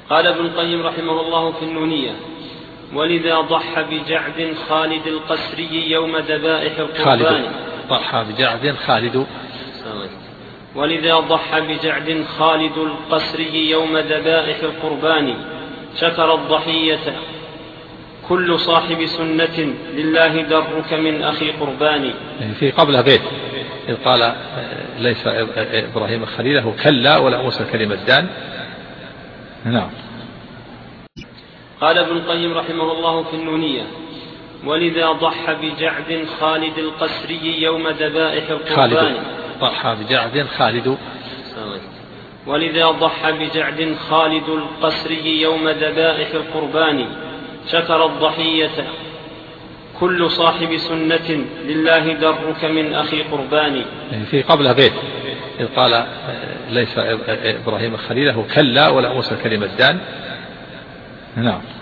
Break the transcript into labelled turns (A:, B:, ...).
A: قال ابن القيم رحمه الله في النونية: ولذا ضحى بجعد خالد القسري يوم ذبائح القربان.
B: ضحى بجعد خالد.
A: ولذا ضحى بجعد خالد القسري يوم ذبائح القربان، شكر الضحية كل صاحب سنة لله درك من أخي قربان.
B: في قبل بيت إذ قال ليس إبراهيم خليله كلا ولا موسى كلمة دان. نعم.
A: قال ابن القيم رحمه الله في النونية: ولذا ضحى بجعد خالد القسري يوم ذبائح القربان.
B: ضحى بجعد خالد.
A: ولذا ضحى بجعد خالد القسري يوم ذبائح القربان، شكر الضحية كل صاحب سنة لله درك من أخي قربان.
B: في قبل بيت إذ قال ليس إبراهيم خليله كلا ولا موسى كلمة دان. نعم.